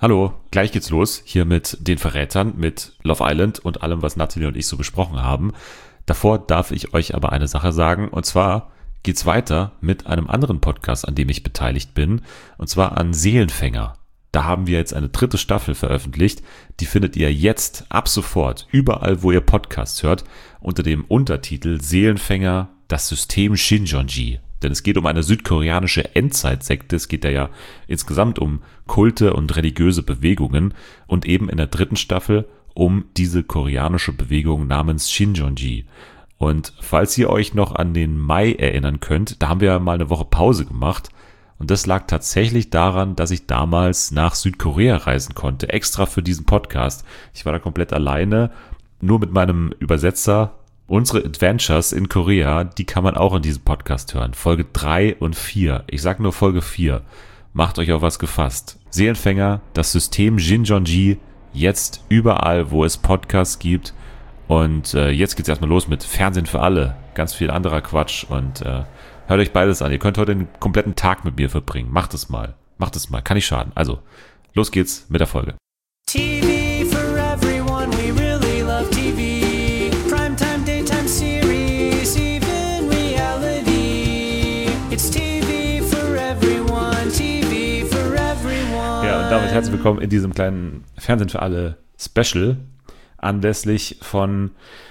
Hallo, gleich geht's los, hier mit den Verrätern, mit Love Island und allem, was Nathalie und ich so besprochen haben. Davor darf ich euch aber eine Sache sagen, und zwar geht's weiter mit einem anderen Podcast, an dem ich beteiligt bin, und zwar an Seelenfänger. Da haben wir jetzt eine 3. Staffel veröffentlicht, die findet ihr jetzt ab sofort überall, wo ihr Podcasts hört, unter dem Untertitel Seelenfänger, das System Shinjonji. Denn es geht um eine südkoreanische Endzeitsekte, es geht ja insgesamt um Kulte und religiöse Bewegungen und eben in der 3. Staffel um diese koreanische Bewegung namens Shinjonji. Und falls ihr euch noch an den Mai erinnern könnt, da haben wir ja mal eine Woche Pause gemacht und das lag tatsächlich daran, dass ich damals nach Südkorea reisen konnte, extra für diesen Podcast. Ich war da komplett alleine, nur mit meinem Übersetzer. Unsere Adventures in Korea, die kann man auch in diesem Podcast hören. Folge 3 und 4. Ich sag nur Folge 4. Macht euch auf was gefasst. Seelenfänger, das System Shinjonji, jetzt überall, wo es Podcasts gibt. Und jetzt geht's erstmal los mit Fernsehen für alle. Ganz viel anderer Quatsch. Und hört euch beides an. Ihr könnt heute den kompletten Tag mit mir verbringen. Macht es mal. Kann nicht schaden. Also, los geht's mit der Folge. TV for everyone, we really love TV. Primetime, daytime series, even reality. It's TV for everyone, TV for everyone. Ja, und damit herzlich willkommen in diesem kleinen Fernsehen für alle Special. Anlässlich von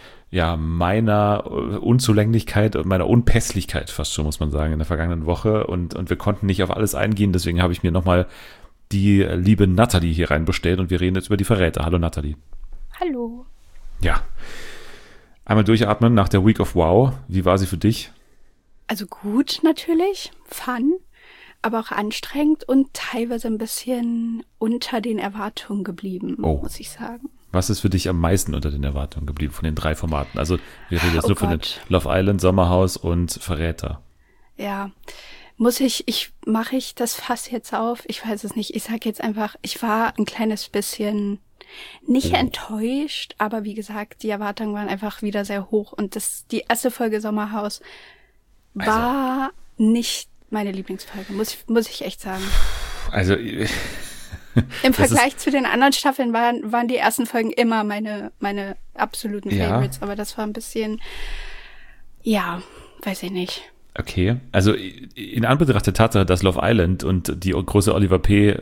meiner Unzulänglichkeit und meiner Unpässlichkeit fast schon, muss man sagen, in der vergangenen Woche. Und wir konnten nicht auf alles eingehen, deswegen habe ich mir nochmal die liebe Nathalie hier reinbestellt und wir reden jetzt über die Verräter. Hallo Nathalie. Hallo. Ja. Einmal durchatmen nach der Week of Wow. Wie war sie für dich? Also gut natürlich, fun, aber auch anstrengend und teilweise ein bisschen unter den Erwartungen geblieben, muss ich sagen. Was ist für dich am meisten unter den Erwartungen geblieben von den 3 Formaten? Also wir reden jetzt nur von den Love Island, Sommerhaus und Verräter. Ja, mache ich das Fass jetzt auf? Ich weiß es nicht. Ich sage jetzt einfach, ich war ein kleines bisschen nicht enttäuscht, aber wie gesagt, die Erwartungen waren einfach wieder sehr hoch und die erste Folge Sommerhaus war nicht meine Lieblingsfolge, muss ich echt sagen. Also im Vergleich zu den anderen Staffeln waren die ersten Folgen immer meine absoluten Favorites, aber das war ein bisschen, weiß ich nicht. Okay, also in Anbetracht der Tatsache, dass Love Island und die große Olli P.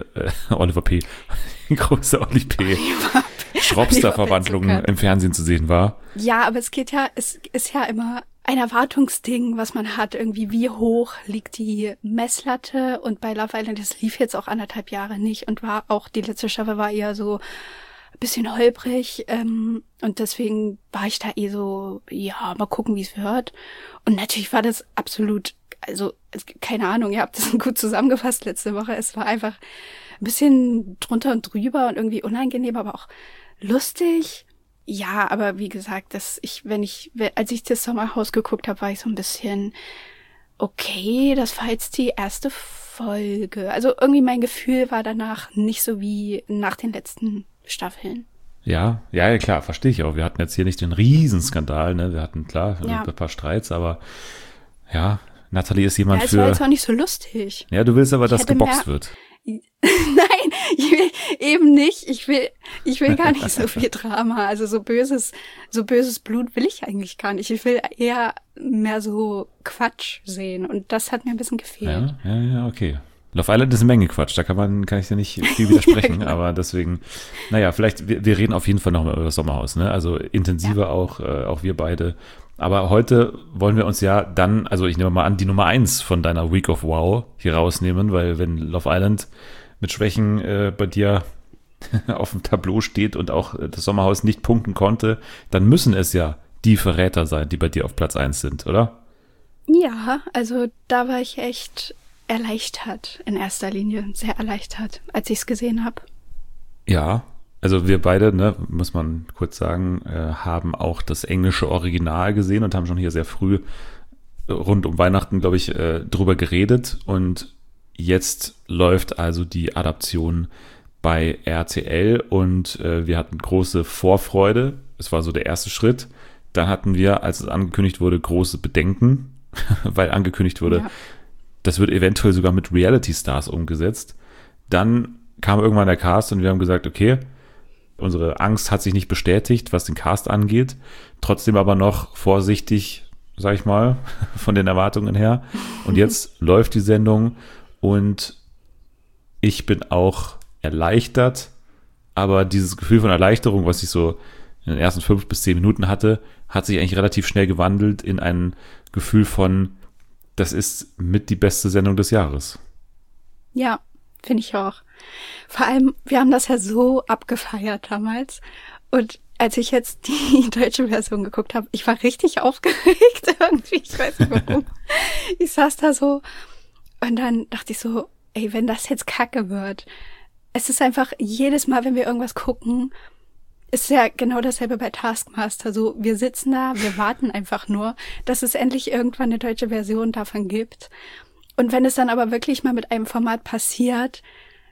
Schropster-Verwandlung im Fernsehen zu sehen war. Ja, aber es ist ja immer ein Erwartungsding, was man hat, irgendwie wie hoch liegt die Messlatte und bei Love Island, das lief jetzt auch 1,5 Jahre nicht und die letzte Staffel war eher so ein bisschen holprig und deswegen war ich da so, mal gucken, wie es wird. Und natürlich war das absolut, also keine Ahnung, ihr habt das gut zusammengefasst letzte Woche, es war einfach ein bisschen drunter und drüber und irgendwie unangenehm, aber auch lustig. Ja, aber wie gesagt, als ich das Sommerhaus geguckt habe, war ich so ein bisschen, okay, das war jetzt die erste Folge. Also irgendwie mein Gefühl war danach nicht so wie nach den letzten Staffeln. Ja, klar, verstehe ich auch. Wir hatten jetzt hier nicht den Riesenskandal, ne? Wir hatten, klar, ein paar Streits, aber ja, Nathalie ist jemand es war jetzt auch nicht so lustig. Ja, du willst aber, dass geboxt wird. Nein, ich will eben nicht. Ich will gar nicht so viel Drama. Also so böses Blut will ich eigentlich gar nicht. Ich will eher mehr so Quatsch sehen. Und das hat mir ein bisschen gefehlt. Ja, okay. Love Island ist eine Menge Quatsch. Da kann ich dir nicht viel widersprechen. Genau. Aber deswegen, vielleicht, wir reden auf jeden Fall noch mal über das Sommerhaus, ne? Also intensiver auch wir beide. Aber heute wollen wir uns ja dann, also ich nehme mal an, die Nummer 1 von deiner Week of Wow hier rausnehmen, weil wenn Love Island mit Schwächen bei dir auf dem Tableau steht und auch das Sommerhaus nicht punkten konnte, dann müssen es ja die Verräter sein, die bei dir auf Platz 1 sind, oder? Ja, also da war ich echt erleichtert in erster Linie, sehr erleichtert, als ich es gesehen habe. Ja, also wir beide, ne, muss man kurz sagen, haben auch das englische Original gesehen und haben schon hier sehr früh rund um Weihnachten, glaube ich, drüber geredet. Und jetzt läuft also die Adaption bei RTL und wir hatten große Vorfreude. Es war so der erste Schritt. Dann hatten wir, als es angekündigt wurde, große Bedenken, weil angekündigt wurde, das wird eventuell sogar mit Reality Stars umgesetzt. Dann kam irgendwann der Cast und wir haben gesagt, okay, unsere Angst hat sich nicht bestätigt, was den Cast angeht. Trotzdem aber noch vorsichtig, sag ich mal, von den Erwartungen her. Und jetzt läuft die Sendung und ich bin auch erleichtert, aber dieses Gefühl von Erleichterung, was ich so in den ersten 5 bis 10 Minuten hatte, hat sich eigentlich relativ schnell gewandelt in ein Gefühl von, das ist mit die beste Sendung des Jahres. Ja, finde ich auch. Vor allem, wir haben das ja so abgefeiert damals. Und als ich jetzt die deutsche Version geguckt habe, ich war richtig aufgeregt irgendwie. Ich weiß nicht warum. Ich saß da so und dann dachte ich so, ey, wenn das jetzt Kacke wird. Es ist einfach jedes Mal, wenn wir irgendwas gucken, ist ja genau dasselbe bei Taskmaster. So, wir sitzen da, wir warten einfach nur, dass es endlich irgendwann eine deutsche Version davon gibt. Und wenn es dann aber wirklich mal mit einem Format passiert,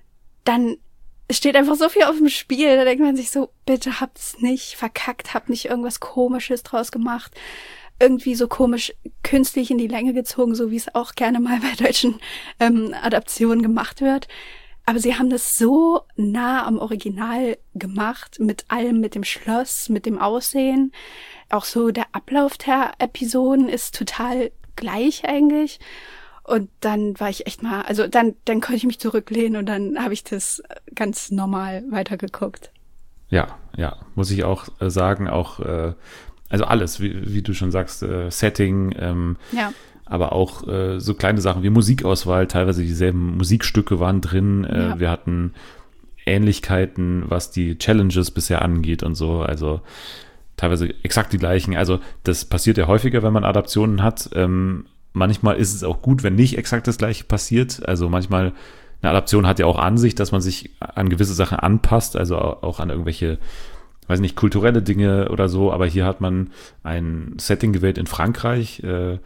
dann steht einfach so viel auf dem Spiel. Da denkt man sich so, bitte habt's nicht verkackt, habt nicht irgendwas Komisches draus gemacht. Irgendwie so komisch künstlich in die Länge gezogen, so wie es auch gerne mal bei deutschen Adaptionen gemacht wird. Aber sie haben das so nah am Original gemacht, mit allem, mit dem Schloss, mit dem Aussehen. Auch so der Ablauf der Episoden ist total gleich eigentlich. Und dann war ich echt mal, also dann konnte ich mich zurücklehnen und dann habe ich das ganz normal weitergeguckt. Ja, muss ich auch sagen, auch also alles, wie du schon sagst, Setting, Ja. aber auch so kleine Sachen wie Musikauswahl, teilweise dieselben Musikstücke waren drin, Ja. wir hatten Ähnlichkeiten, was die Challenges bisher angeht und so, also teilweise exakt die gleichen, also das passiert ja häufiger, wenn man Adaptionen hat, manchmal ist es auch gut, wenn nicht exakt das Gleiche passiert, also manchmal, eine Adaption hat ja auch an sich, dass man sich an gewisse Sachen anpasst, also auch an irgendwelche, weiß nicht, kulturelle Dinge oder so, aber hier hat man ein Setting gewählt in Frankreich,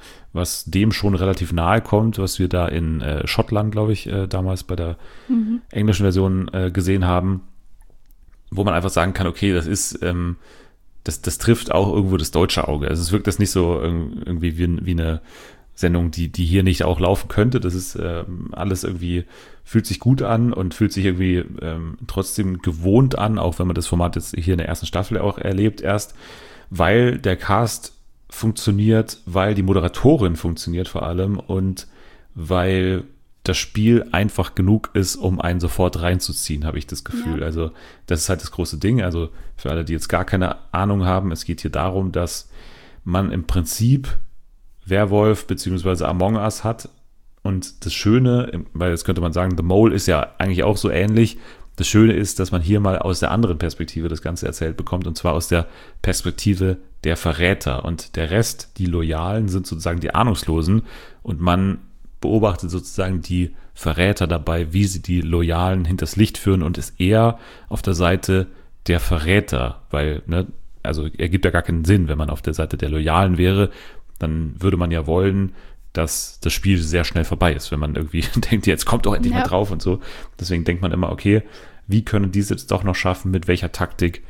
was dem schon relativ nahe kommt, was wir da in Schottland, glaube ich, damals bei der englischen Version gesehen haben, wo man einfach sagen kann, okay, das ist, das trifft auch irgendwo das deutsche Auge. Also es wirkt das nicht so irgendwie wie eine Sendung, die hier nicht auch laufen könnte. Das ist alles irgendwie, fühlt sich gut an und fühlt sich irgendwie trotzdem gewohnt an, auch wenn man das Format jetzt hier in der ersten Staffel auch erlebt erst, weil der Cast funktioniert, weil die Moderatorin funktioniert vor allem und weil das Spiel einfach genug ist, um einen sofort reinzuziehen, habe ich das Gefühl. Ja. Also das ist halt das große Ding. Also für alle, die jetzt gar keine Ahnung haben, es geht hier darum, dass man im Prinzip Werwolf bzw. Among Us hat und das Schöne, weil jetzt könnte man sagen, The Mole ist ja eigentlich auch so ähnlich, das Schöne ist, dass man hier mal aus der anderen Perspektive das Ganze erzählt bekommt und zwar aus der Perspektive der Verräter und der Rest, die Loyalen, sind sozusagen die Ahnungslosen und man beobachtet sozusagen die Verräter dabei, wie sie die Loyalen hinters Licht führen und ist eher auf der Seite der Verräter, weil, ne, also ergibt ja gar keinen Sinn, wenn man auf der Seite der Loyalen wäre, dann würde man ja wollen, dass das Spiel sehr schnell vorbei ist, wenn man irgendwie denkt, jetzt kommt doch endlich mal drauf und so. Deswegen denkt man immer, okay, wie können die es jetzt doch noch schaffen, mit welcher Taktik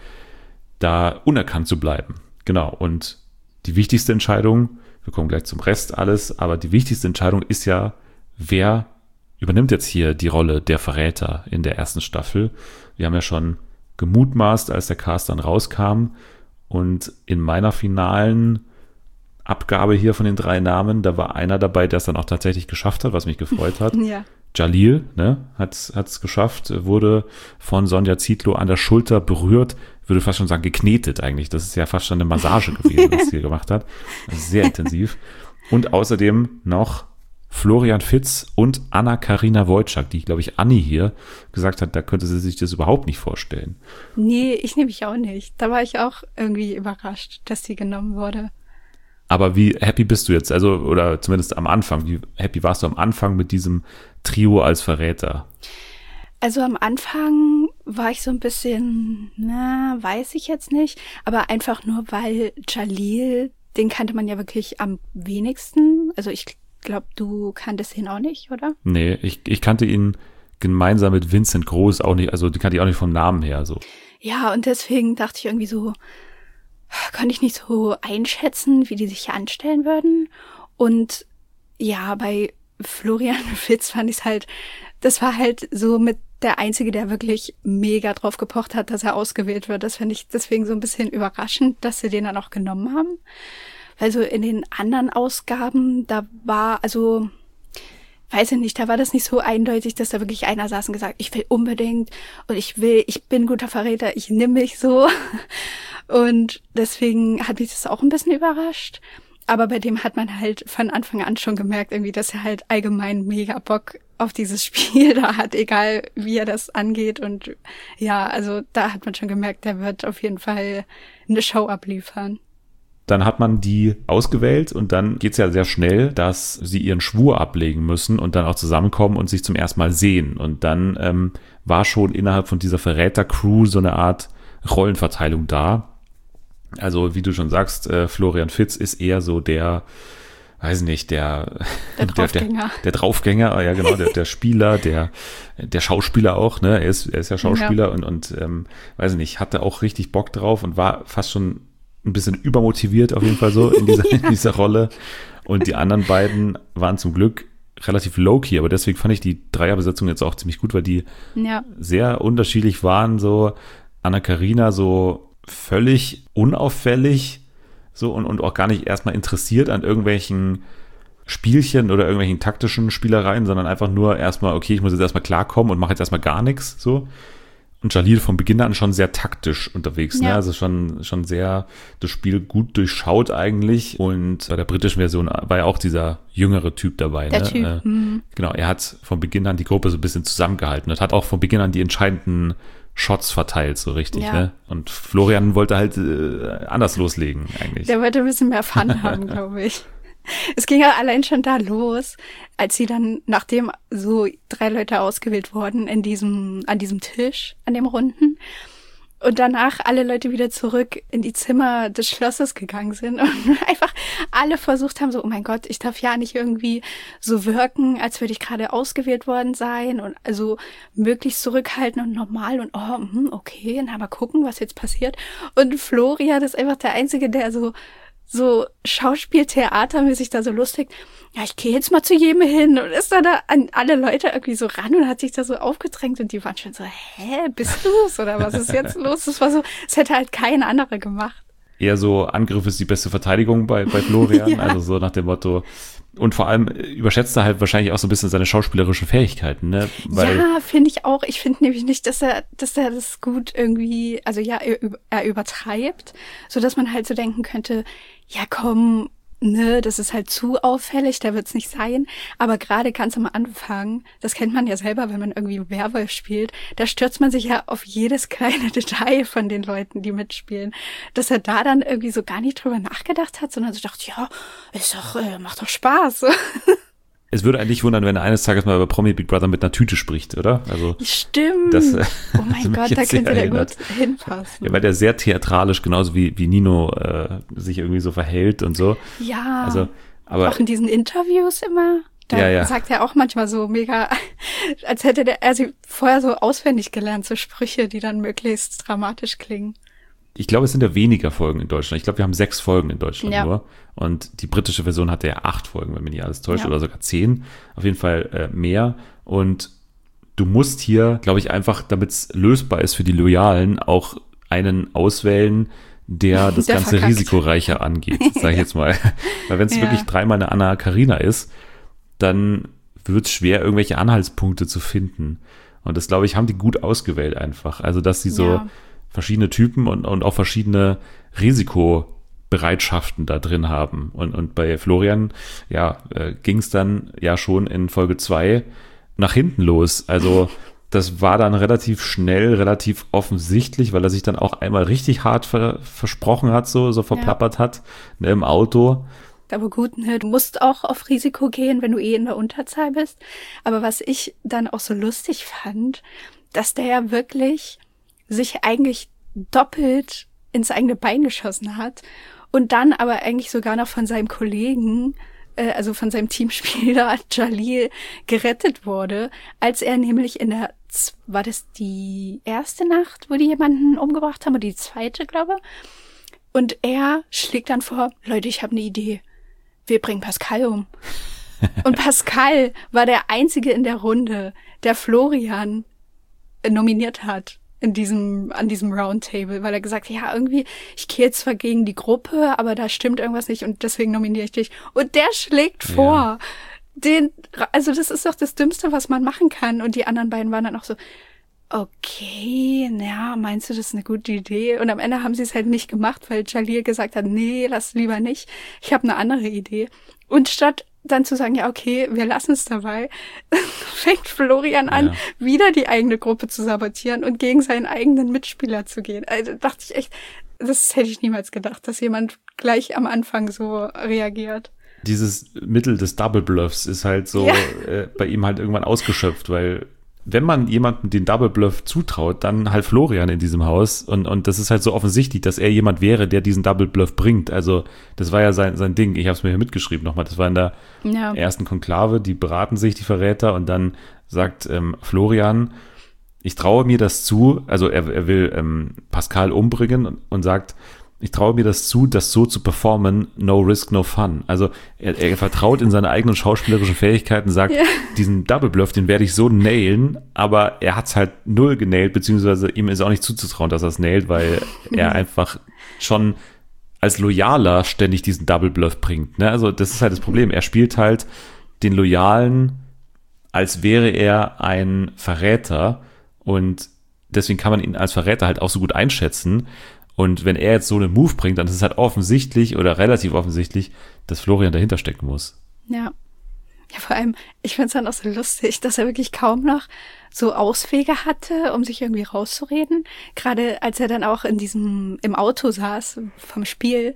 da unerkannt zu bleiben? Genau, und die wichtigste Entscheidung, wir kommen gleich zum Rest alles, aber die wichtigste Entscheidung ist ja, wer übernimmt jetzt hier die Rolle der Verräter in der ersten Staffel? Wir haben ja schon gemutmaßt, als der Cast dann rauskam und in meiner finalen Abgabe hier von den 3 Namen, da war einer dabei, der es dann auch tatsächlich geschafft hat, was mich gefreut hat. Ja. Jalil, ne, hat's geschafft, wurde von Sonja Zietlow an der Schulter berührt, würde fast schon sagen geknetet eigentlich. Das ist ja fast schon eine Massage gewesen, was sie hier gemacht hat. Also sehr intensiv. Und außerdem noch Florian Fitz und Anna-Karina Wojcik, die, glaube ich, Anni hier gesagt hat, da könnte sie sich das überhaupt nicht vorstellen. Nee, ich nehme mich auch nicht. Da war ich auch irgendwie überrascht, dass die genommen wurde. Aber wie happy bist du jetzt? Also, oder zumindest am Anfang, wie happy warst du am Anfang mit diesem Trio als Verräter? Also am Anfang war ich so ein bisschen, weiß ich jetzt nicht, aber einfach nur, weil Jalil, den kannte man ja wirklich am wenigsten. Also ich glaube, du kanntest ihn auch nicht, oder? Nee, ich kannte ihn gemeinsam mit Vincent Groß auch nicht, also die kannte ich auch nicht vom Namen her so. Ja, und deswegen dachte ich irgendwie so, konnte ich nicht so einschätzen, wie die sich hier anstellen würden. Und ja, bei Florian Fitz fand ich es halt, das war halt so mit der Einzige, der wirklich mega drauf gepocht hat, dass er ausgewählt wird. Das finde ich deswegen so ein bisschen überraschend, dass sie den dann auch genommen haben. Weil so in den anderen Ausgaben, da war, also, weiß ich nicht, da war das nicht so eindeutig, dass da wirklich einer saß und gesagt, ich will unbedingt und ich bin guter Verräter, ich nehme mich so. Und deswegen hat mich das auch ein bisschen überrascht. Aber bei dem hat man halt von Anfang an schon gemerkt, irgendwie, dass er halt allgemein mega Bock auf dieses Spiel da hat, egal wie er das angeht. Und ja, also da hat man schon gemerkt, der wird auf jeden Fall eine Show abliefern. Dann hat man die ausgewählt und dann geht's ja sehr schnell, dass sie ihren Schwur ablegen müssen und dann auch zusammenkommen und sich zum ersten Mal sehen. Und dann war schon innerhalb von dieser Verräter-Crew so eine Art Rollenverteilung da. Also wie du schon sagst, Florian Fitz ist eher so der, weiß nicht, der Draufgänger. Der Draufgänger, ja genau, der Spieler, der Schauspieler auch, ne? Er ist ja Schauspieler Ja. und weiß nicht, hatte auch richtig Bock drauf und war fast schon ein bisschen übermotiviert auf jeden Fall so in dieser Rolle. Und die anderen beiden waren zum Glück relativ low-key, aber deswegen fand ich die Dreierbesetzung jetzt auch ziemlich gut, weil die sehr unterschiedlich waren, so Anna-Karina so völlig unauffällig so und auch gar nicht erstmal interessiert an irgendwelchen Spielchen oder irgendwelchen taktischen Spielereien, sondern einfach nur erstmal, okay, ich muss jetzt erstmal klarkommen und mache jetzt erstmal gar nichts so. Und Jalil von Beginn an schon sehr taktisch unterwegs, ne? Also schon sehr das Spiel gut durchschaut eigentlich. Und bei der britischen Version war ja auch dieser jüngere Typ dabei. Der ne? Typ. Genau, er hat von Beginn an die Gruppe so ein bisschen zusammengehalten und hat auch von Beginn an die entscheidenden Shots verteilt, so richtig. Ja. Ne? Und Florian wollte halt anders loslegen eigentlich. Der wollte ein bisschen mehr Fun haben, glaube ich. Es ging ja allein schon da los, als sie dann, nachdem so 3 Leute ausgewählt wurden an diesem Tisch, an dem Runden, und danach alle Leute wieder zurück in die Zimmer des Schlosses gegangen sind und einfach alle versucht haben, so, oh mein Gott, ich darf ja nicht irgendwie so wirken, als würde ich gerade ausgewählt worden sein und also möglichst zurückhalten und normal und okay, na mal gucken, was jetzt passiert. Und Florian ist einfach der Einzige, der so Schauspieltheatermäßig da so lustig, ja, ich gehe jetzt mal zu jedem hin und ist dann da an alle Leute irgendwie so ran und hat sich da so aufgedrängt und die waren schon so, bist du's oder was ist jetzt los? Das war so, es hätte halt kein anderer gemacht. Eher so, Angriff ist die beste Verteidigung bei Florian, Ja. also so nach dem Motto. Und vor allem überschätzt er halt wahrscheinlich auch so ein bisschen seine schauspielerischen Fähigkeiten, ne? Weil, Ja, finde ich auch. Ich finde nämlich nicht, dass er das gut irgendwie, also ja, er übertreibt, so dass man halt so denken könnte, ja komm, ne, das ist halt zu auffällig, da wird's nicht sein. Aber gerade ganz am Anfang, das kennt man ja selber, wenn man irgendwie Werwolf spielt, da stürzt man sich ja auf jedes kleine Detail von den Leuten, die mitspielen. Dass er da dann irgendwie so gar nicht drüber nachgedacht hat, sondern so dachte, ja, ist doch, macht doch Spaß. es würde eigentlich wundern, wenn er eines Tages mal über Promi Big Brother mit einer Tüte spricht, oder? Also Stimmt. Das, oh mein mich Gott, da jetzt sehr könnte der erinnert. gut hinpassen. Ja, weil der sehr theatralisch, genauso wie Nino sich irgendwie so verhält und so. Ja, Also, aber auch in diesen Interviews immer. Da Ja. sagt er auch manchmal so mega, als hätte er sie vorher so auswendig gelernt, so Sprüche, die dann möglichst dramatisch klingen. ich glaube, es sind ja weniger Folgen in Deutschland. Ich glaube, wir haben 6 Folgen in Deutschland Ja. nur. Und die britische Version hatte ja 8 Folgen, wenn mich nicht alles täuscht, Ja. oder sogar 10. Auf jeden Fall mehr. Und du musst hier, glaube ich, einfach, damit es lösbar ist für die Loyalen, auch einen auswählen, der das Der Ganze verkackt. risikoreicher angeht, sage ich jetzt mal. Weil wenn es Ja. wirklich 3-mal eine Anna-Karina ist, dann wird es schwer, irgendwelche Anhaltspunkte zu finden. Und das, glaube ich, haben die gut ausgewählt einfach. Also, dass sie so Ja. verschiedene Typen und auch verschiedene Risikobereitschaften da drin haben. Und bei Florian, ging es dann ja schon in Folge 2 nach hinten los. Also das war dann relativ schnell, relativ offensichtlich, weil er sich dann auch einmal richtig hart versprochen hat, so verplappert hat, ne, im Auto. Aber gut, ne, du musst auch auf Risiko gehen, wenn du in der Unterzahl bist. Aber was ich dann auch so lustig fand, dass der ja wirklich sich eigentlich doppelt ins eigene Bein geschossen hat und dann aber eigentlich sogar noch von seinem Kollegen, also von seinem Teamspieler Jalil, gerettet wurde, als er nämlich war das die erste Nacht, wo die jemanden umgebracht haben, oder die zweite, glaube ich. Und er schlägt dann vor, Leute, ich habe eine Idee. Wir bringen Pascal um. Und Pascal war der Einzige in der Runde, der Florian nominiert hat an diesem Roundtable, weil er gesagt hat, ja, irgendwie, ich gehe zwar gegen die Gruppe, aber da stimmt irgendwas nicht und deswegen nominiere ich dich. Und der schlägt vor. Also das ist doch das Dümmste, was man machen kann. Und die anderen beiden waren dann auch so, okay, naja, meinst du, das ist eine gute Idee? Und am Ende haben sie es halt nicht gemacht, weil Jalil gesagt hat, nee, lass lieber nicht. Ich habe eine andere Idee. Und statt dann zu sagen, ja, okay, wir lassen es dabei, fängt Florian an, wieder die eigene Gruppe zu sabotieren und gegen seinen eigenen Mitspieler zu gehen. Also dachte ich echt, das hätte ich niemals gedacht, dass jemand gleich am Anfang so reagiert. Dieses Mittel des Double Bluffs ist halt so bei ihm halt irgendwann ausgeschöpft, weil wenn man jemandem den Double Bluff zutraut, dann halt Florian in diesem Haus und das ist halt so offensichtlich, dass er jemand wäre, der diesen Double Bluff bringt. Also das war ja sein Ding. Ich habe es mir hier mitgeschrieben nochmal. Das war in der ersten Konklave, die beraten sich, die Verräter, und dann sagt Florian, ich traue mir das zu, also er will Pascal umbringen und sagt, ich traue mir das zu, das so zu performen, no risk, no fun. Also er vertraut in seine eigenen schauspielerischen Fähigkeiten, sagt, diesen Double Bluff, den werde ich so nailen, aber er hat es halt null genailt, beziehungsweise ihm ist auch nicht zuzutrauen, dass er es nailt, weil er einfach schon als Loyaler ständig diesen Double Bluff bringt. Ne? Also das ist halt das Problem. Er spielt halt den Loyalen, als wäre er ein Verräter, und deswegen kann man ihn als Verräter halt auch so gut einschätzen. Und wenn er jetzt so einen Move bringt, dann ist es halt offensichtlich oder relativ offensichtlich, dass Florian dahinter stecken muss. Ja. Ja, vor allem, ich finde es dann auch so lustig, dass er wirklich kaum noch so Auswege hatte, um sich irgendwie rauszureden. Gerade als er dann auch im Auto saß vom Spiel.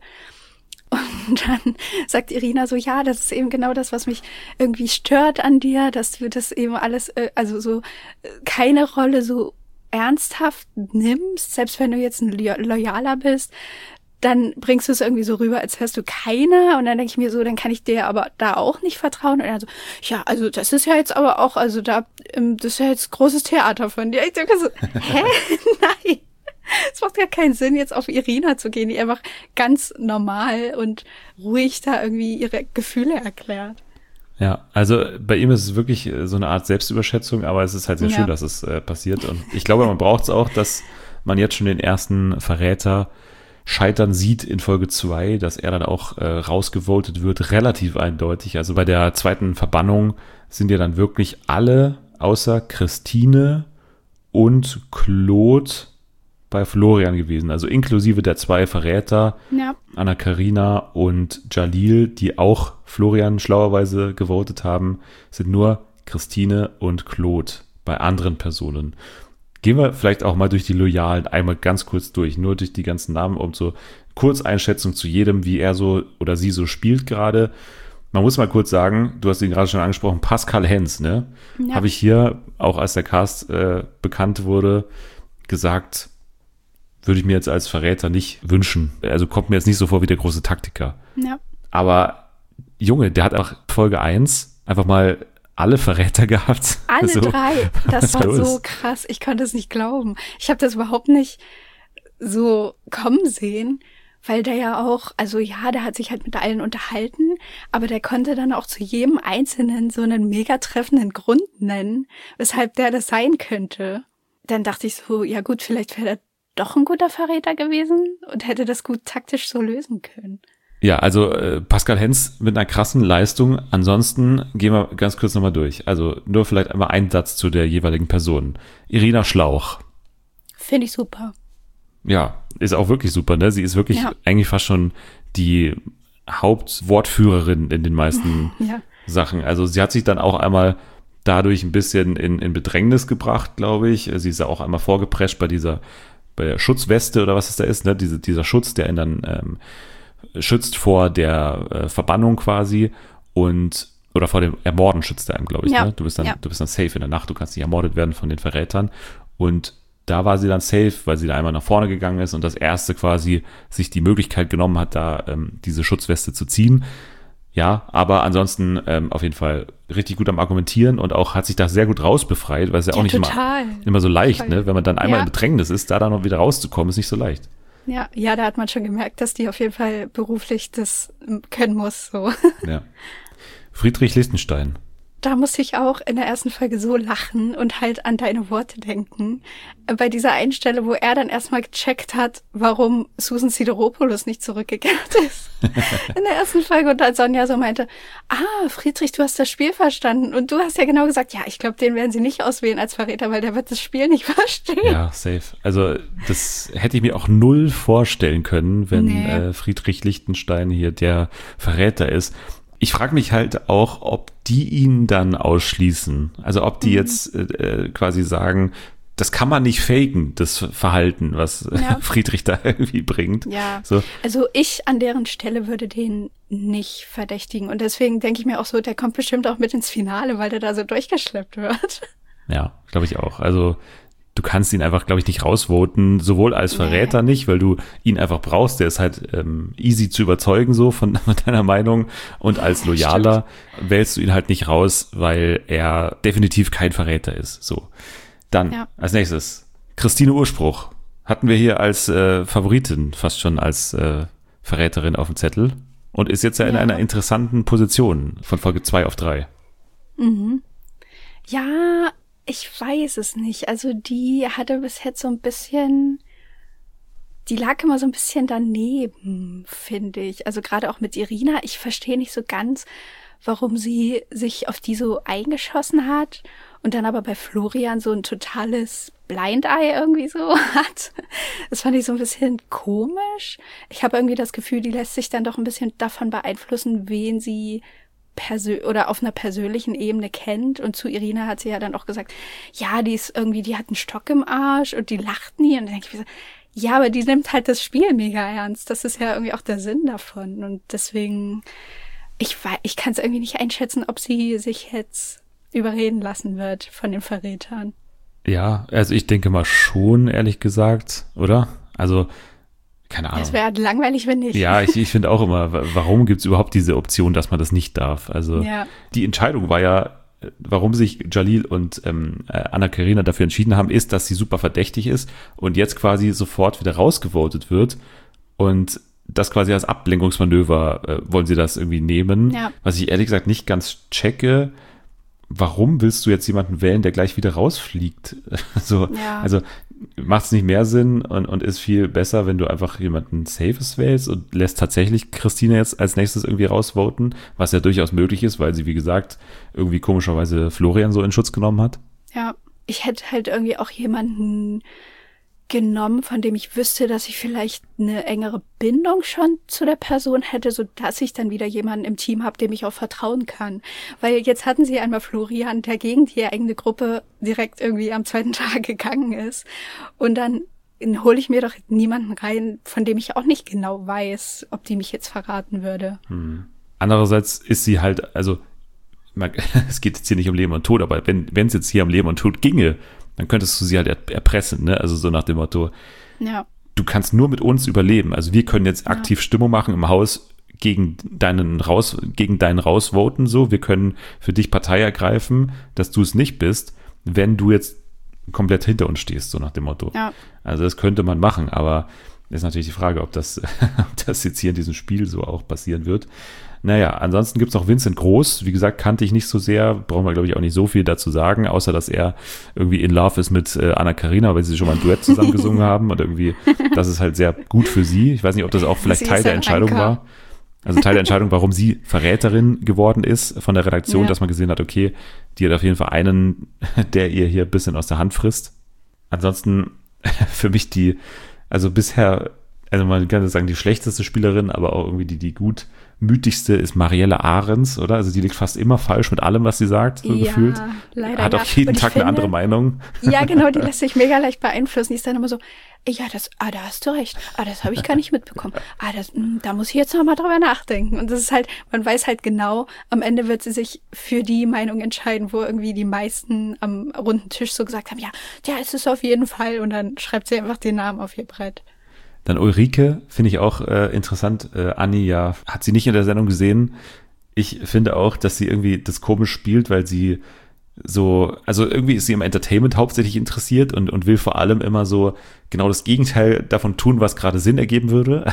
Und dann sagt Irina so, ja, das ist eben genau das, was mich irgendwie stört an dir, dass du das eben alles, also so keine Rolle so ernsthaft nimmst, selbst wenn du jetzt ein Loyaler bist, dann bringst du es irgendwie so rüber, als wärst du keiner. Und dann denke ich mir so, dann kann ich dir aber da auch nicht vertrauen. Und er so, ja, also das ist ja jetzt aber auch, also das ist ja jetzt großes Theater von dir. Ich denke so, hä? Nein. Es macht ja keinen Sinn, jetzt auf Irina zu gehen, die einfach ganz normal und ruhig da irgendwie ihre Gefühle erklärt. Ja, also bei ihm ist es wirklich so eine Art Selbstüberschätzung, aber es ist halt sehr schön, dass es passiert. Und ich glaube, man braucht es auch, dass man jetzt schon den ersten Verräter scheitern sieht in Folge 2, dass er dann auch rausgevotet wird, relativ eindeutig. Also bei der zweiten Verbannung sind ja dann wirklich alle außer Christine und Claude bei Florian gewesen, also inklusive der 2 Verräter, Anna-Karina und Jalil, die auch Florian schlauerweise gewotet haben, sind nur Christine und Claude bei anderen Personen. Gehen wir vielleicht auch mal durch die Loyalen einmal ganz kurz durch, nur durch die ganzen Namen, um so Kurzeinschätzung zu jedem, wie er so oder sie so spielt gerade. Man muss mal kurz sagen, du hast ihn gerade schon angesprochen, Pascal Hens, ne? Ja. Habe ich hier, auch als der Cast bekannt wurde, gesagt, würde ich mir jetzt als Verräter nicht wünschen. Also kommt mir jetzt nicht so vor wie der große Taktiker. Ja. Aber Junge, der hat auch Folge 1 einfach mal alle Verräter gehabt. Alle so. 3. Das war so krass. Ich konnte es nicht glauben. Ich habe das überhaupt nicht so kommen sehen, weil der ja auch, also ja, der hat sich halt mit allen unterhalten, aber der konnte dann auch zu jedem Einzelnen so einen mega treffenden Grund nennen, weshalb der das sein könnte. Dann dachte ich so, ja gut, vielleicht wäre der doch ein guter Verräter gewesen und hätte das gut taktisch so lösen können. Ja, also Pascal Hens mit einer krassen Leistung. Ansonsten gehen wir ganz kurz nochmal durch. Also nur vielleicht einmal einen Satz zu der jeweiligen Person. Irina Schlauch. Finde ich super. Ja, ist auch wirklich super, ne? Sie ist wirklich eigentlich fast schon die Hauptwortführerin in den meisten Sachen. Also sie hat sich dann auch einmal dadurch ein bisschen in Bedrängnis gebracht, glaube ich. Sie ist ja auch einmal vorgeprescht bei der Schutzweste oder was es da ist, ne? Dieser Schutz, der ihn dann schützt vor der Verbannung quasi oder vor dem Ermorden schützt er einem, glaube ich. Ne? Du bist dann safe in der Nacht, du kannst nicht ermordet werden von den Verrätern. Und da war sie dann safe, weil sie da einmal nach vorne gegangen ist und das erste quasi sich die Möglichkeit genommen hat, da diese Schutzweste zu ziehen. Ja, aber ansonsten auf jeden Fall richtig gut am Argumentieren und auch hat sich da sehr gut rausbefreit, weil es ja auch nicht immer so leicht, ne? Wenn man dann einmal in Bedrängnis ist, da dann noch wieder rauszukommen, ist nicht so leicht. Ja, da hat man schon gemerkt, dass die auf jeden Fall beruflich das können muss. So. Ja. Friedrich Lichtenstein. da musste ich auch in der ersten Folge so lachen und halt an deine Worte denken. Bei dieser einen Stelle, wo er dann erstmal gecheckt hat, warum Susan Sideropoulos nicht zurückgekehrt ist. In der ersten Folge und dann Sonja so meinte, Friedrich, du hast das Spiel verstanden. Und du hast ja genau gesagt, ja, ich glaube, den werden sie nicht auswählen als Verräter, weil der wird das Spiel nicht verstehen. Ja, safe. Also das hätte ich mir auch null vorstellen können, wenn Friedrich Lichtenstein hier der Verräter ist. Ich frage mich halt auch, ob die ihn dann ausschließen. Also ob die jetzt quasi sagen, das kann man nicht faken, das Verhalten, was Friedrich da irgendwie bringt. Ja, so. Also ich an deren Stelle würde den nicht verdächtigen. Und deswegen denke ich mir auch so, der kommt bestimmt auch mit ins Finale, weil der da so durchgeschleppt wird. Ja, glaube ich auch. Also du kannst ihn einfach, glaube ich, nicht rausvoten, sowohl als Verräter nicht, weil du ihn einfach brauchst, der ist halt easy zu überzeugen so von deiner Meinung, und als Loyaler wählst du ihn halt nicht raus, weil er definitiv kein Verräter ist. So, dann als nächstes Christine Urspruch hatten wir hier als Favoritin, fast schon als Verräterin auf dem Zettel, und ist jetzt ja in einer interessanten Position von Folge 2 auf 3. Mhm. Ja, ich weiß es nicht. Also die hatte bis jetzt so ein bisschen, die lag immer so ein bisschen daneben, finde ich. Also gerade auch mit Irina. Ich verstehe nicht so ganz, warum sie sich auf die so eingeschossen hat und dann aber bei Florian so ein totales Blind Eye irgendwie so hat. Das fand ich so ein bisschen komisch. Ich habe irgendwie das Gefühl, die lässt sich dann doch ein bisschen davon beeinflussen, wen sie oder auf einer persönlichen Ebene kennt. Und zu Irina hat sie ja dann auch gesagt, ja, die ist irgendwie, die hat einen Stock im Arsch und die lacht nie. Und dann denke ich mir so, ja, aber die nimmt halt das Spiel mega ernst. Das ist ja irgendwie auch der Sinn davon. Und deswegen, ich kann es irgendwie nicht einschätzen, ob sie sich jetzt überreden lassen wird von den Verrätern. Ja, also ich denke mal schon, ehrlich gesagt, oder? Also keine Ahnung. Es wäre langweilig, wenn nicht. Ja, ich finde auch immer, warum gibt es überhaupt diese Option, dass man das nicht darf? Also die Entscheidung war ja, warum sich Jalil und Anna-Karina dafür entschieden haben, ist, dass sie super verdächtig ist und jetzt quasi sofort wieder rausgevotet wird. Und das quasi als Ablenkungsmanöver wollen sie das irgendwie nehmen. Ja. Was ich ehrlich gesagt nicht ganz checke. Warum willst du jetzt jemanden wählen, der gleich wieder rausfliegt? Also macht es nicht mehr Sinn und ist viel besser, wenn du einfach jemanden Safes wählst und lässt tatsächlich Christine jetzt als nächstes irgendwie rausvoten, was ja durchaus möglich ist, weil sie, wie gesagt, irgendwie komischerweise Florian so in Schutz genommen hat. Ja, ich hätte halt irgendwie auch jemanden genommen, von dem ich wüsste, dass ich vielleicht eine engere Bindung schon zu der Person hätte, so dass ich dann wieder jemanden im Team habe, dem ich auch vertrauen kann. Weil jetzt hatten sie einmal Florian, der gegen die eigene Gruppe direkt irgendwie am zweiten Tag gegangen ist. Und dann hole ich mir doch niemanden rein, von dem ich auch nicht genau weiß, ob die mich jetzt verraten würde. Andererseits ist sie halt, also es geht jetzt hier nicht um Leben und Tod, aber wenn es jetzt hier um Leben und Tod ginge, dann könntest du sie halt erpressen, ne? Also so nach dem Motto, du kannst nur mit uns überleben. Also wir können jetzt aktiv Stimmung machen im Haus gegen deinen Rausvoten, so. Wir können für dich Partei ergreifen, dass du es nicht bist, wenn du jetzt komplett hinter uns stehst, so nach dem Motto. Ja. Also das könnte man machen, aber ist natürlich die Frage, ob das jetzt hier in diesem Spiel so auch passieren wird. Naja, ansonsten gibt's noch Vincent Groß. Wie gesagt, kannte ich nicht so sehr. Brauchen wir, glaube ich, auch nicht so viel dazu sagen, außer dass er irgendwie in Love ist mit Anna-Karina, weil sie schon mal ein Duett zusammen gesungen haben. Und irgendwie, das ist halt sehr gut für sie. Ich weiß nicht, ob das auch vielleicht Teil der Entscheidung war. Also Teil der Entscheidung, warum sie Verräterin geworden ist von der Redaktion, dass man gesehen hat, okay, die hat auf jeden Fall einen, der ihr hier ein bisschen aus der Hand frisst. Ansonsten für mich bisher, man kann sagen, die schlechteste Spielerin, aber auch irgendwie die gut mütigste ist Marielle Ahrens, oder? Also die liegt fast immer falsch mit allem, was sie sagt, so gefühlt. Leider. Hat auch jeden Tag eine andere Meinung. Ja, genau, die lässt sich mega leicht beeinflussen. Die ist dann immer so, ja, da hast du recht. Das habe ich gar nicht mitbekommen. Da muss ich jetzt noch mal drüber nachdenken. Und das ist halt, man weiß halt genau, am Ende wird sie sich für die Meinung entscheiden, wo irgendwie die meisten am runden Tisch so gesagt haben, ja, ist es auf jeden Fall. Und dann schreibt sie einfach den Namen auf ihr Brett. Dann Ulrike, finde ich auch interessant. Anni, hat sie nicht in der Sendung gesehen. Ich finde auch, dass sie irgendwie das komisch spielt, weil sie also irgendwie ist sie im Entertainment hauptsächlich interessiert und will vor allem immer so genau das Gegenteil davon tun, was gerade Sinn ergeben würde.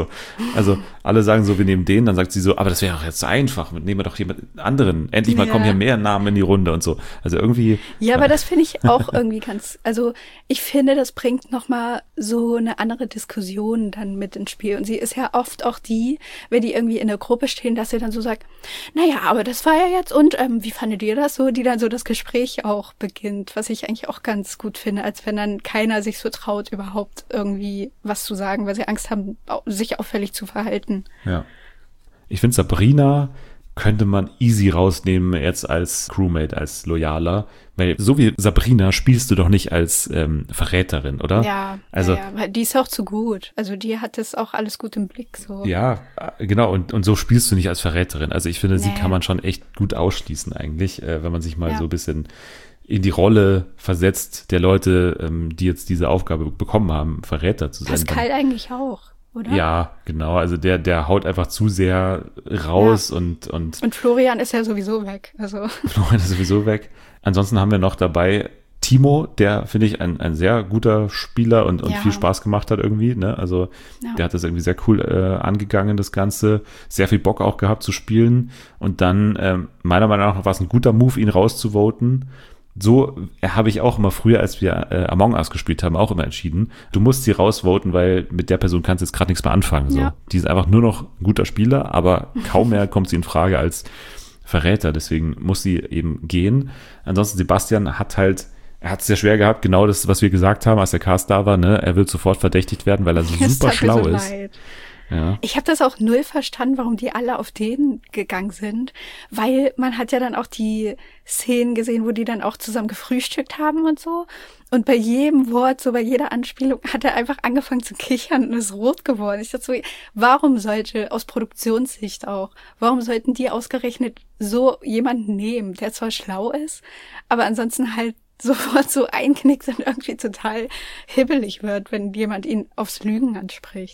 Also alle sagen so, wir nehmen den, dann sagt sie so, aber das wäre doch jetzt so einfach, nehmen wir doch jemand anderen. Endlich mal kommen hier mehr Namen in die Runde und so. Also irgendwie. Ja, aber das finde ich auch irgendwie also ich finde, das bringt nochmal so eine andere Diskussion dann mit ins Spiel. Und sie ist ja oft auch die, wenn die irgendwie in der Gruppe stehen, dass sie dann so sagt, naja, aber das war ja jetzt und wie fandet ihr das so? Die dann so das Gespräch auch beginnt, was ich eigentlich auch ganz gut finde, als wenn dann keiner sich so traut, überhaupt irgendwie was zu sagen, weil sie Angst haben, sich auffällig zu verhalten. Ja. Ich finde, Sabrina könnte man easy rausnehmen jetzt als Crewmate, als Loyaler, weil so wie Sabrina spielst du doch nicht als Verräterin, oder? Ja, also ja, die ist auch zu gut. Also die hat das auch alles gut im Blick. So. Ja, genau. Und so spielst du nicht als Verräterin. Also ich finde, sie kann man schon echt gut ausschließen eigentlich, wenn man sich mal so ein bisschen in die Rolle versetzt der Leute, die jetzt diese Aufgabe bekommen haben, Verräter zu sein. Pascal eigentlich auch, oder? Ja, genau. Also der haut einfach zu sehr raus und Florian ist ja sowieso weg. Also Florian ist sowieso weg. Ansonsten haben wir noch dabei Timo, der, finde ich, ein sehr guter Spieler und viel Spaß gemacht hat irgendwie. Ne? Also der hat das irgendwie sehr cool angegangen, das Ganze. Sehr viel Bock auch gehabt zu spielen. Und dann, meiner Meinung nach, war es ein guter Move, ihn rauszuvoten. So habe ich auch immer früher, als wir Among Us gespielt haben, auch immer entschieden. Du musst sie rausvoten, weil mit der Person kannst du jetzt gerade nichts mehr anfangen. So. Ja. Die ist einfach nur noch ein guter Spieler, aber kaum mehr kommt sie in Frage als Verräter. Deswegen muss sie eben gehen. Ansonsten Sebastian hat es sehr schwer gehabt, genau das, was wir gesagt haben, als der Cast da war. Ne? Er wird sofort verdächtigt werden, weil er so super schlau ist. Leid. Ja. Ich habe das auch null verstanden, warum die alle auf den gegangen sind, weil man hat ja dann auch die Szenen gesehen, wo die dann auch zusammen gefrühstückt haben und so. Und bei jedem Wort, so bei jeder Anspielung, hat er einfach angefangen zu kichern und ist rot geworden. Ich dachte so, warum aus Produktionssicht auch, warum sollten die ausgerechnet so jemanden nehmen, der zwar schlau ist, aber ansonsten halt sofort so einknickt und irgendwie total hibbelig wird, wenn jemand ihn aufs Lügen anspricht.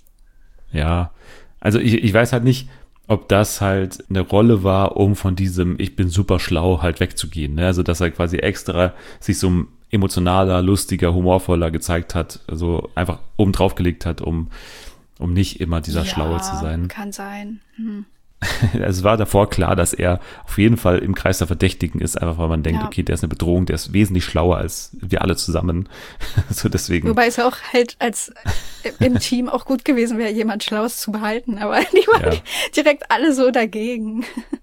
Ja, also ich weiß halt nicht, ob das halt eine Rolle war, um von diesem ich bin super schlau halt wegzugehen. Ne? Also dass er quasi extra sich so emotionaler, lustiger, humorvoller gezeigt hat, also einfach oben drauf gelegt hat, um nicht immer dieser Schlaue zu sein. Kann sein. Es war davor klar, dass er auf jeden Fall im Kreis der Verdächtigen ist, einfach weil man denkt, okay, der ist eine Bedrohung, der ist wesentlich schlauer als wir alle zusammen. So deswegen. Wobei es auch halt als im Team auch gut gewesen wäre, jemand Schlaues zu behalten, aber die waren direkt alle so dagegen.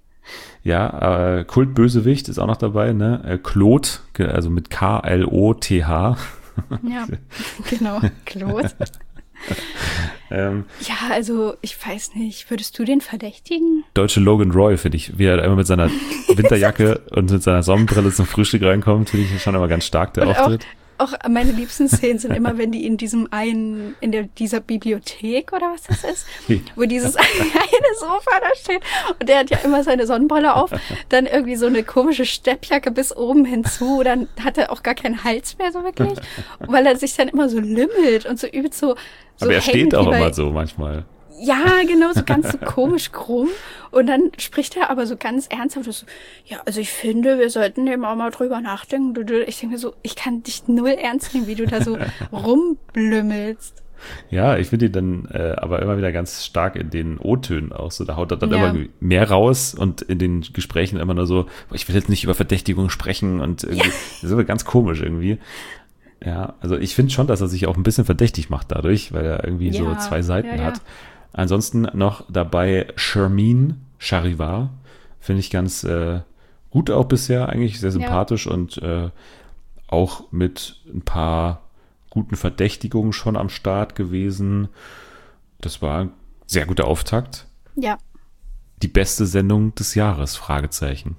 Ja, Kultbösewicht ist auch noch dabei, ne? Claude, also mit K-L-O-T-H. Ja, genau, Claude. Ja, also ich weiß nicht, würdest du den verdächtigen? Deutsche Logan Roy, finde ich, wie er immer mit seiner Winterjacke und mit seiner Sonnenbrille zum Frühstück reinkommt, finde ich schon immer ganz stark, der Auftritt. Auch meine liebsten Szenen sind immer, wenn die in diesem dieser Bibliothek oder was das ist, wo dieses eine Sofa da steht und der hat ja immer seine Sonnenbrille auf, dann irgendwie so eine komische Steppjacke bis oben hinzu, dann hat er auch gar keinen Hals mehr so wirklich, weil er sich dann immer so lümmelt und so übelst so aber er steht auch immer so manchmal. Ja, genau, so ganz so komisch krumm. Und dann spricht er aber so ganz ernsthaft so, ja, also ich finde, wir sollten eben auch mal drüber nachdenken. Ich denke mir so, ich kann dich null ernst nehmen, wie du da so rumblümmelst. Ja, ich finde ihn dann aber immer wieder ganz stark in den O-Tönen auch so. Da haut er dann immer mehr raus und in den Gesprächen immer nur so, ich will jetzt nicht über Verdächtigung sprechen und irgendwie, das ist aber ganz komisch irgendwie. Ja, also ich finde schon, dass er sich auch ein bisschen verdächtig macht dadurch, weil er irgendwie so zwei Seiten hat. Ansonsten noch dabei Shermeen Charivar, finde ich ganz gut auch bisher, eigentlich sehr sympathisch und auch mit ein paar guten Verdächtigungen schon am Start gewesen. Das war ein sehr guter Auftakt. Ja. Die beste Sendung des Jahres, Fragezeichen.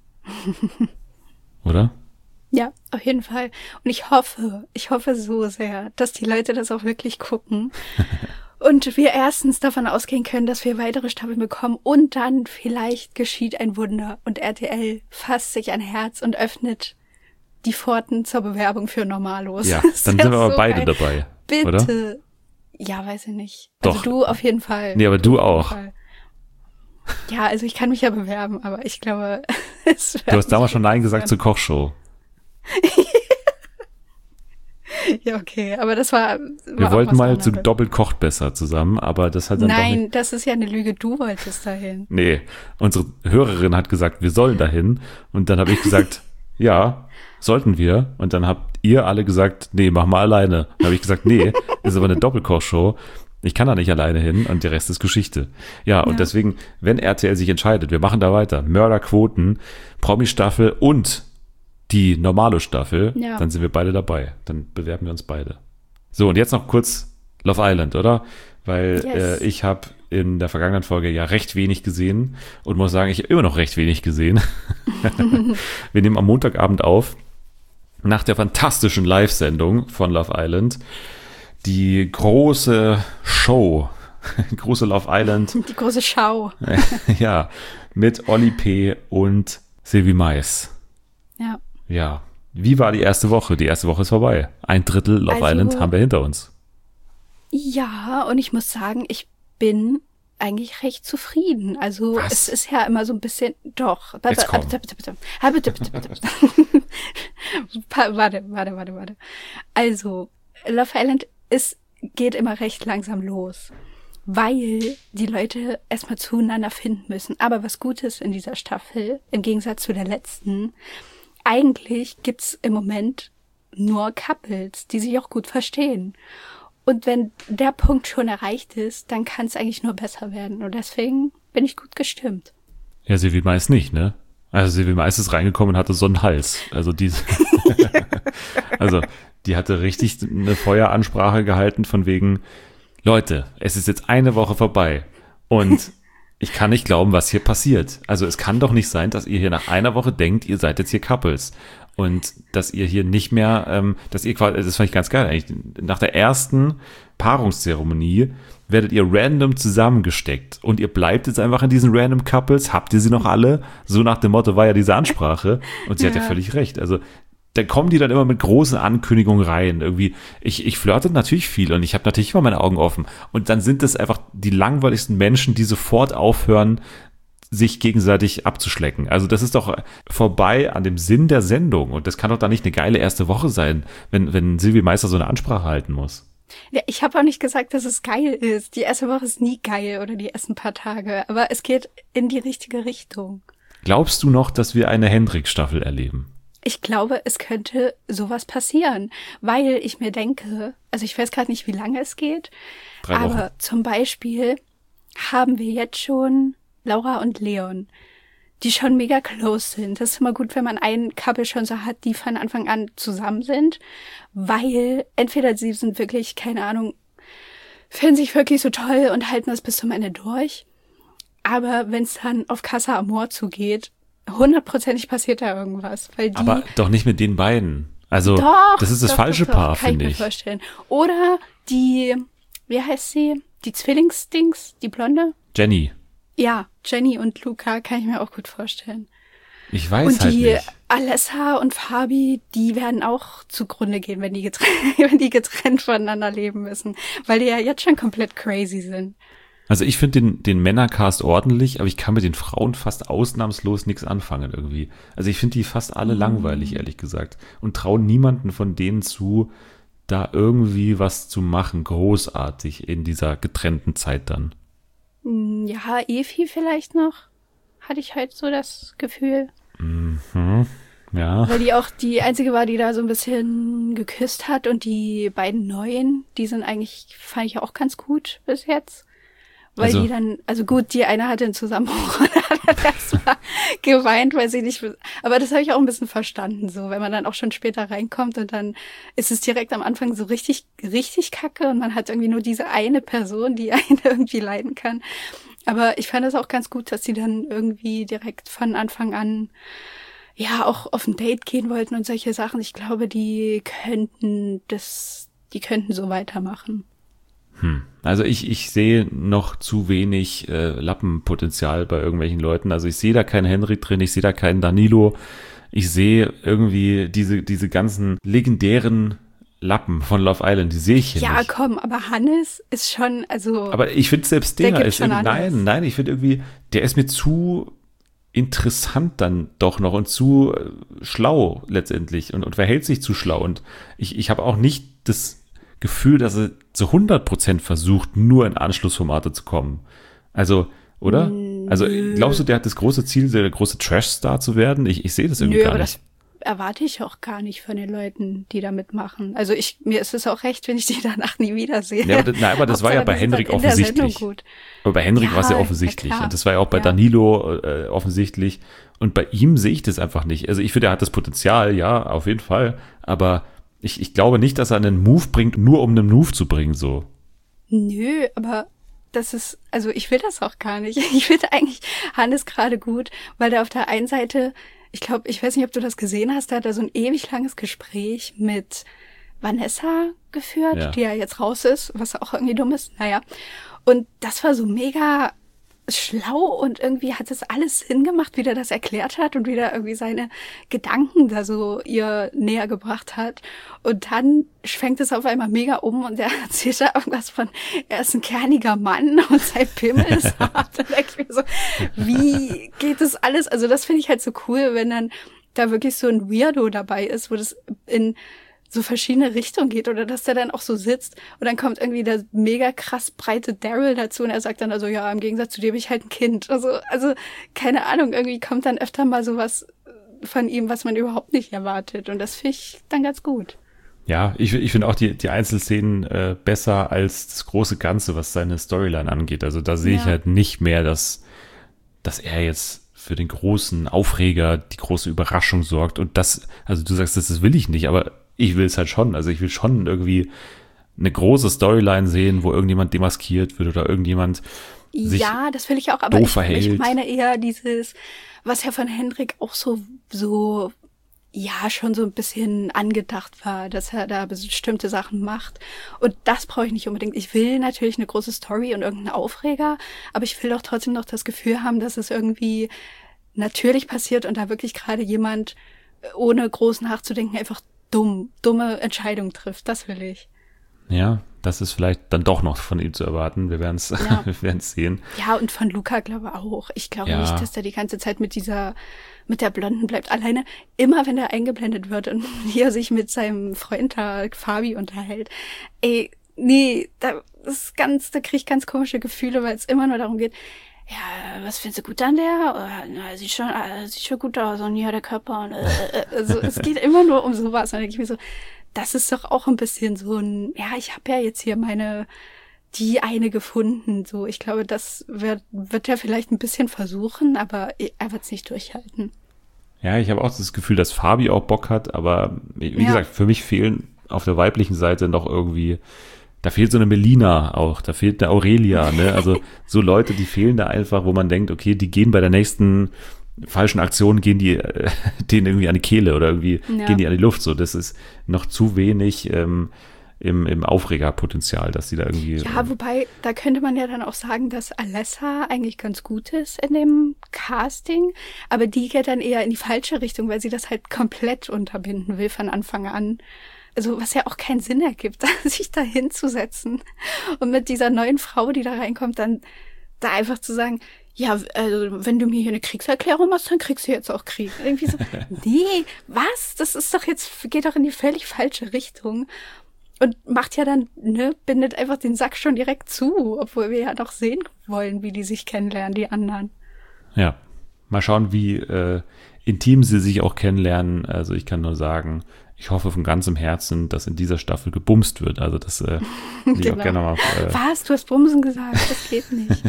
Oder? Ja, auf jeden Fall. Und ich hoffe so sehr, dass die Leute das auch wirklich gucken. Und wir erstens davon ausgehen können, dass wir weitere Staffeln bekommen und dann vielleicht geschieht ein Wunder und RTL fasst sich ein Herz und öffnet die Pforten zur Bewerbung für Normalos. Ja, dann sind wir aber so beide dabei. Bitte. Oder? Ja, weiß ich nicht. Doch. Also du auf jeden Fall. Nee, aber du auch. Ja, also ich kann mich ja bewerben, aber ich glaube, Du hast damals schon Nein gesagt zur Kochshow. Ja, okay, aber das war Wir auch wollten was mal zu anderes. Doppelt kocht besser zusammen, aber das hat dann doch nicht. Nein, das ist ja eine Lüge, du wolltest dahin. Nee, unsere Hörerin hat gesagt, wir sollen dahin. Und dann habe ich gesagt, ja, sollten wir. Und dann habt ihr alle gesagt, nee, mach mal alleine. Dann habe ich gesagt, nee, ist aber eine Doppelkochshow. Ich kann da nicht alleine hin und der Rest ist Geschichte. Ja, und Ja. deswegen, wenn RTL sich entscheidet, wir machen da weiter, Mörderquoten, Promi-Staffel und die normale Staffel, Ja. dann sind wir beide dabei. Dann bewerben wir uns beide. So, und jetzt noch kurz Love Island, oder? Weil Yes. ich habe in der vergangenen Folge ja recht wenig gesehen und muss sagen, ich habe immer noch recht wenig gesehen. Wir nehmen am Montagabend auf, nach der fantastischen Live-Sendung von Love Island, die große Show, große Love Island, Die große Schau. ja, mit Olli P. und Sylvie Mais. Ja. Ja, wie war die erste Woche? Die erste Woche ist vorbei. 1/3 Love Also- Island haben wir hinter uns. Ja, und ich muss sagen, ich bin eigentlich recht zufrieden. Also Was? es ist ja immer so ein bisschen, doch. Jetzt komm. Warte. Also, Love Island geht immer recht langsam los, weil die Leute erstmal zueinander finden müssen. Aber was gut ist in dieser Staffel, im Gegensatz zu der letzten, eigentlich gibt's im Moment nur Couples, die sich auch gut verstehen. Und wenn der Punkt schon erreicht ist, dann kann es eigentlich nur besser werden. Und deswegen bin ich gut gestimmt. Ja, Sylvie Mais nicht, ne? Also Sylvie Mais ist reingekommen und hatte so einen Hals. Also die, also die hatte richtig eine Feueransprache gehalten von wegen, Leute, es ist jetzt eine Woche vorbei und ich kann nicht glauben, was hier passiert. Also es kann doch nicht sein, dass ihr hier nach einer Woche denkt, ihr seid jetzt hier Couples. Und dass ihr hier nicht mehr, dass ihr quasi, das fand ich ganz geil eigentlich, nach der ersten Paarungszeremonie werdet ihr random zusammengesteckt und ihr bleibt jetzt einfach in diesen random Couples, habt ihr sie noch alle? So nach dem Motto war ja diese Ansprache und sie hat ja völlig recht. Also da kommen die dann immer mit großen Ankündigungen rein. Irgendwie, ich flirte natürlich viel und ich habe natürlich immer meine Augen offen. Und dann sind das einfach die langweiligsten Menschen, die sofort aufhören, sich gegenseitig abzuschlecken. Also das ist doch vorbei an dem Sinn der Sendung. Und das kann doch da nicht eine geile erste Woche sein, wenn Sylvie Meister so eine Ansprache halten muss. Ja, ich habe auch nicht gesagt, dass es geil ist. Die erste Woche ist nie geil oder die ersten paar Tage. Aber es geht in die richtige Richtung. Glaubst du noch, dass wir eine Hendrik-Staffel erleben? Ich glaube, es könnte sowas passieren, weil ich mir denke, also ich weiß gerade nicht, wie lange es geht, 3 Wochen. aber zum Beispiel haben wir jetzt schon Laura und Leon, die schon mega close sind. Das ist immer gut, wenn man einen Couple schon so hat, die von Anfang an zusammen sind, weil entweder sie sind wirklich, keine Ahnung, finden sich wirklich so toll und halten das bis zum Ende durch, aber wenn es dann auf Casa Amor zugeht, 100%ig passiert da irgendwas, weil die Aber doch nicht mit den beiden. Also doch, das ist das doch, falsche doch, Paar, kann finde mir ich. vorstellen. Oder die, wie heißt sie? Die Zwillingsdings, die Blonde? Jenny, Ja, Jenny und Luca kann ich mir auch gut vorstellen. ich weiß Und halt die nicht. Alessa und Fabi, die werden auch zugrunde gehen, wenn die wenn die getrennt voneinander leben müssen, weil die ja jetzt schon komplett crazy sind. Also ich finde den Männercast ordentlich, aber ich kann mit den Frauen fast ausnahmslos nichts anfangen irgendwie. Also ich finde die fast alle langweilig, ehrlich gesagt. Und traue niemanden von denen zu, da irgendwie was zu machen, großartig in dieser getrennten Zeit dann. Ja, Efi vielleicht noch, hatte ich heute so das Gefühl. Ja, Weil die auch die einzige war, die da so ein bisschen geküsst hat, und die beiden Neuen, die sind eigentlich, fand ich auch ganz gut bis jetzt. Weil Also- die dann, also gut, die eine hatte einen Zusammenbruch und hat erstmal geweint, weil sie nicht, aber das habe ich auch ein bisschen verstanden, so, wenn man dann auch schon später reinkommt und dann ist es direkt am Anfang so richtig, richtig kacke und man hat irgendwie nur diese eine Person, die einen irgendwie leiden kann. Aber ich fand es auch ganz gut, dass sie dann irgendwie direkt von Anfang an ja auch auf ein Date gehen wollten und solche Sachen. Ich glaube, die könnten so weitermachen. also ich sehe noch zu wenig Lappenpotenzial bei irgendwelchen Leuten. Also ich sehe da keinen Henry drin, ich sehe da keinen Danilo. Ich sehe irgendwie diese ganzen legendären Lappen von Love Island, die sehe ich hier Ja, nicht. komm, aber Hannes ist schon, also Aber ich finde selbst Der der gibt ist schon irgendwie, alles. nein, ich finde irgendwie, der ist mir zu interessant dann doch noch und zu schlau letztendlich und verhält sich zu schlau. Und ich habe auch nicht das Gefühl, dass er zu 100% versucht, nur in Anschlussformate zu kommen. Also, oder? Also, glaubst du, der hat das große Ziel, der große Trash-Star zu werden? Ich sehe das irgendwie gar aber nicht. das erwarte ich auch gar nicht von den Leuten, die da mitmachen. Also mir ist es auch recht, wenn ich die danach nie wiedersehe. Ja, aber das war ja bei Henrik offensichtlich. Aber bei Henrik war es ja offensichtlich. Ja, und das war ja auch bei Danilo offensichtlich. Und bei ihm sehe ich das einfach nicht. Also ich finde, er hat das Potenzial, ja, auf jeden Fall. Aber ich glaube nicht, dass er einen Move bringt, nur um einen Move zu bringen, so. Nö, aber das ist, also ich will das auch gar nicht. Ich finde eigentlich Hannes gerade gut, weil der auf der einen Seite, ich glaube, ich weiß nicht, ob du das gesehen hast, da hat er so ein ewig langes Gespräch mit Vanessa geführt, die ja jetzt raus ist, was auch irgendwie dumm ist. Naja. Und das war so mega schlau und irgendwie hat das alles Sinn gemacht, wie der das erklärt hat und wie der irgendwie seine Gedanken da so ihr näher gebracht hat. Und dann schwenkt es auf einmal mega um und der erzählt da irgendwas von, er ist ein kerniger Mann und sein Pimmel ist hart. Und denke ich mir so, wie geht das alles? Also das finde ich halt so cool, wenn dann da wirklich so ein Weirdo dabei ist, wo das in so verschiedene Richtungen geht oder dass der dann auch so sitzt und dann kommt irgendwie der mega krass breite Daryl dazu und er sagt dann also, ja, im Gegensatz zu dir bin ich halt ein Kind. Also keine Ahnung, irgendwie kommt dann öfter mal sowas von ihm, was man überhaupt nicht erwartet und das finde ich dann ganz gut. Ja, ich finde auch die Einzelszenen besser als das große Ganze, was seine Storyline angeht. Also da sehe ich halt nicht mehr, dass er jetzt für den großen Aufreger, die große Überraschung sorgt und das, also du sagst, das will ich nicht, aber ich will es halt schon. Also ich will schon irgendwie eine große Storyline sehen, wo irgendjemand demaskiert wird oder irgendjemand sich ja, das will ich auch, aber doof verhält. Ich meine eher dieses, was ja von Henrik auch so ja schon so ein bisschen angedacht war, dass er da bestimmte Sachen macht. Und das brauche ich nicht unbedingt. Ich will natürlich eine große Story und irgendeinen Aufreger, aber ich will doch trotzdem noch das Gefühl haben, dass es irgendwie natürlich passiert und da wirklich gerade jemand ohne groß nachzudenken einfach dumme Entscheidung trifft. Das will ich. Ja, das ist vielleicht dann doch noch von ihm zu erwarten. Wir werden es sehen. Ja, und von Luca glaube auch. Ich glaube nicht, dass der die ganze Zeit mit der Blonden bleibt. Alleine immer, wenn er eingeblendet wird und hier sich mit seinem Freund da, Fabi, unterhält. Ey, nee, da kriege ich ganz komische Gefühle, weil es immer nur darum geht, ja, was findest du gut an der? Na, sieht schon gut aus und hier der Körper. Und, also es geht immer nur um sowas. Und dann denke ich mir so, das ist doch auch ein bisschen so ein, ja, ich habe ja jetzt hier die eine gefunden. So, ich glaube, das wird er vielleicht ein bisschen versuchen, aber er wird es nicht durchhalten. Ja, ich habe auch das Gefühl, dass Fabi auch Bock hat, aber wie gesagt, für mich fehlen auf der weiblichen Seite noch irgendwie, da fehlt so eine Melina auch, da fehlt eine Aurelia, ne? Also so Leute, die fehlen da einfach, wo man denkt, okay, die gehen bei der nächsten falschen Aktion, gehen die denen irgendwie an die Kehle oder irgendwie gehen die an die Luft. So, das ist noch zu wenig im Aufregerpotenzial, dass die da irgendwie. Ja, wobei, da könnte man ja dann auch sagen, dass Alessa eigentlich ganz gut ist in dem Casting, aber die geht dann eher in die falsche Richtung, weil sie das halt komplett unterbinden will von Anfang an. Also was ja auch keinen Sinn ergibt, sich da hinzusetzen und mit dieser neuen Frau, die da reinkommt, dann da einfach zu sagen, ja, also wenn du mir hier eine Kriegserklärung machst, dann kriegst du jetzt auch Krieg. Irgendwie so, nee, was? Das ist doch geht doch in die völlig falsche Richtung. Und macht ja dann, bindet einfach den Sack schon direkt zu, obwohl wir ja noch sehen wollen, wie die sich kennenlernen, die anderen. Ja, mal schauen, wie intim sie sich auch kennenlernen. Also ich kann nur sagen, ich hoffe von ganzem Herzen, dass in dieser Staffel gebumst wird. Also das will ich auch gerne mal. Was? Du hast Bumsen gesagt? Das geht nicht.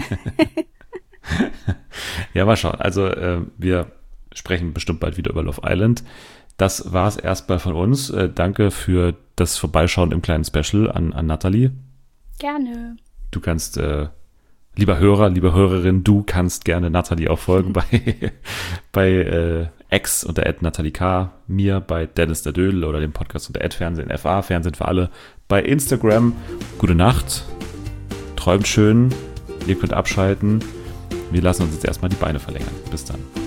Ja, mal schauen. Also wir sprechen bestimmt bald wieder über Love Island. Das war es erstmal von uns. Danke für das Vorbeischauen im kleinen Special an Nathalie. Gerne. Du kannst, lieber Hörer, liebe Hörerin, du kannst gerne Nathalie auch folgen bei X unter @NathalieK, mir bei Dennis der Dödel oder dem Podcast unter @Fernsehen FA, Fernsehen für alle bei Instagram. Gute Nacht, träumt schön, ihr könnt abschalten. Wir lassen uns jetzt erstmal die Beine verlängern. Bis dann.